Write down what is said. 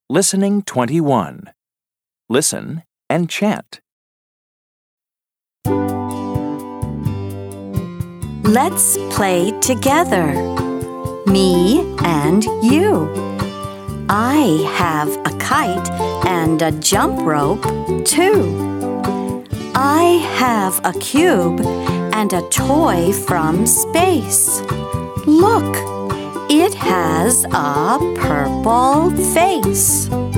Listening 21. Listen and chant. Let's play together. Me and you. I have a kite and a jump rope, too. I have a cube and a toy from space. Look, it has a purple face.